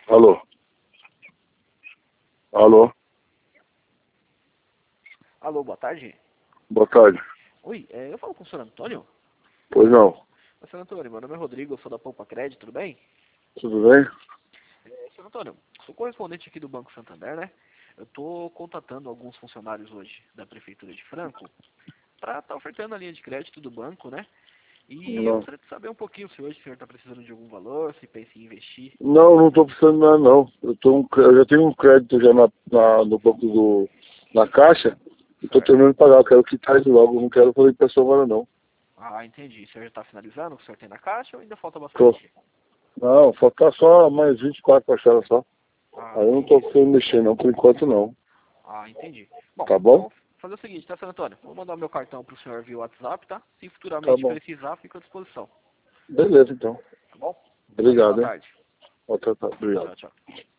Alô? Alô? Alô, boa tarde. Boa tarde. Oi, eu falo com o senhor Antônio? Pois não. Oi, senhor Antônio, meu nome é Rodrigo, eu sou da Poupa Crédito, tudo bem? Tudo bem? Senhor Antônio, sou correspondente aqui do Banco Santander, né? Eu estou contatando alguns funcionários hoje da Prefeitura de Franco para estar ofertando a linha de crédito do banco, né? E eu Não. gostaria de saber um pouquinho se hoje o senhor está precisando de algum valor, se pensa em investir. Não estou precisando de nada não. Eu já tenho um crédito já no banco na Caixa. Estou Certo. terminando de pagar. Eu quero quitar isso logo. Não quero fazer pessoa agora não. Ah, entendi. O senhor já está finalizando o que o senhor tem na caixa ou ainda falta Tô. bastante? Não, falta só mais 24 parcelas só. Ah, Aí eu não estou entendi. precisando mexer não, por enquanto não. Ah, entendi. Bom, Tá então bom? vou fazer o seguinte, tá, senhor Antônio? Vou mandar o meu cartão pro senhor via WhatsApp, tá? Se Tá futuramente bom. precisar, fico à disposição. Beleza então. Tá bom? Uma ótima Obrigado, hein? tarde. Obrigado. Tchau, tchau.